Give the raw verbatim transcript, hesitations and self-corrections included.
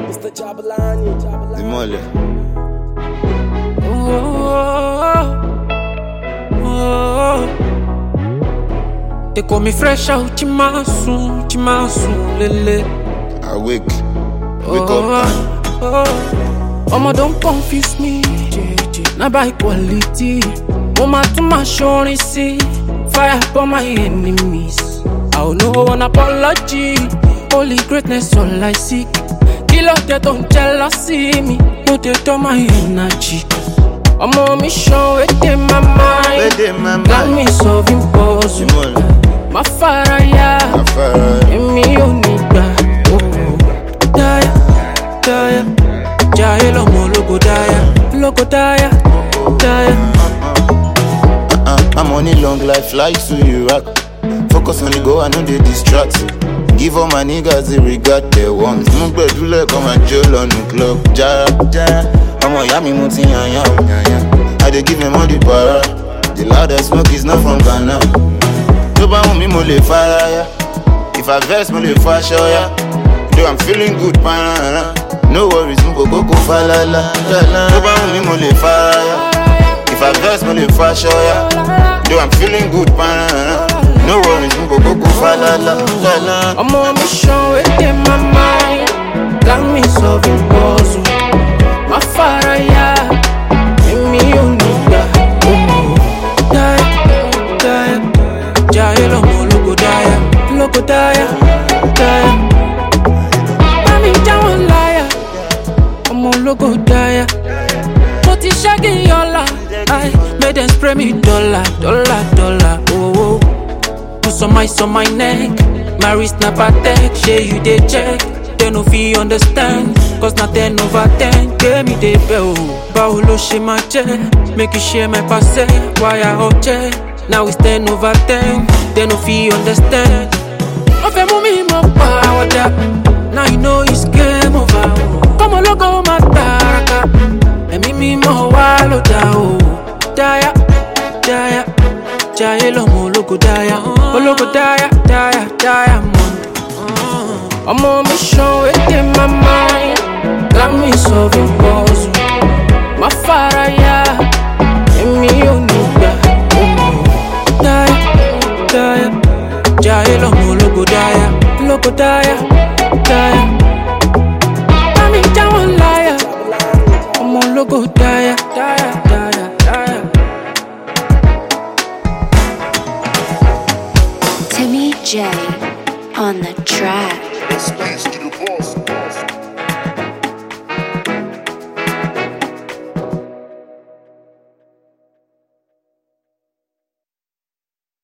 Mister Jabalani, Jabalani. Demole. Oh, oh, oh. They call me fresh out, Chimasu, Chimasu, Lele. Awake. Wake oh, up. Oh, Mama, don't confuse me. Now by quality. Mama, to my shorty, see. Fire upon my enemies. I'll know an apology. Only greatness, all I seek. Kill out they don't jealousy me. No, they don't my energy. I'm on mission within my mind. Within my mind. Got me solving puzzles. My fire, yeah. My fire. And me, you need that. Oh, Daya, Daya. Jaya, lomo, logo, Daya. Logo, Daya, Daya. Uh-uh. My money long life fly to Iraq. Focus on the go, I know they distract. Give all my niggas the regard they want. Mugbe dule come and jail on the club. Jara, jara. I'm a yummy muti yanya. I dey give them all the para. The loudest smoke is not from Ghana. Toba umi mo le fire. If I vex mo le fire ya. Though I'm feeling good, pana. No worries, mo go go falala. Toba umi mo le fire. If I vex mo le fire ya. Though I'm feeling good, pana. No worries, we go go go fa la la la. I'm on mission within my mind. Got me solving puzzles. My fire, yeah. And me, you need that. Daya, Daya. Jaya, lomo, logo, Daya. Logo, Daya, Daya. Mami, down liar. I'm on logo, Daya. But it's shaggy, yola. I made them spray me dollar, dollar, dollar. Oh, oh. Some ice on my neck, my wrist na patek. Shey you dey check, they no fit understand. Cause na ten over ten, give me the bell. Bawo lo she my check, make you share my passe. Why I hot check, now it's ten over ten, they no fit understand. Ofe mu mi mo power da, now you know it's game over. Come on logo mataraka, emi mi mo walo da o. Daya, Daya. Jaya lomo logo Daya, oh logo Daya, Daya, diamond. I'm on mission within my mind. Got me solving.